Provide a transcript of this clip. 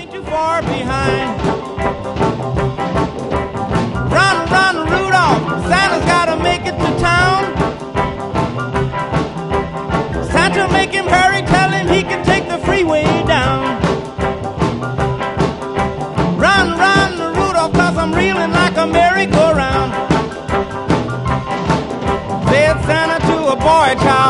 ain't too far behind. Run, run, Rudolph, Santa's gotta make it to town. Santa, make him hurry, tell him he can take the freeway down. Run, run, Rudolph, 'cause I'm reeling like a merry-go-round. Said Santa to a boy child.